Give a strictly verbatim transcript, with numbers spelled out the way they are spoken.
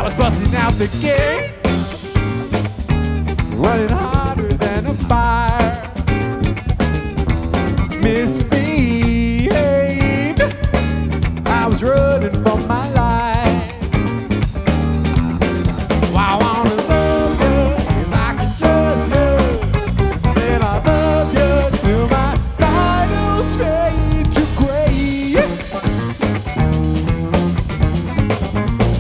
I was busting out the gate, running hard.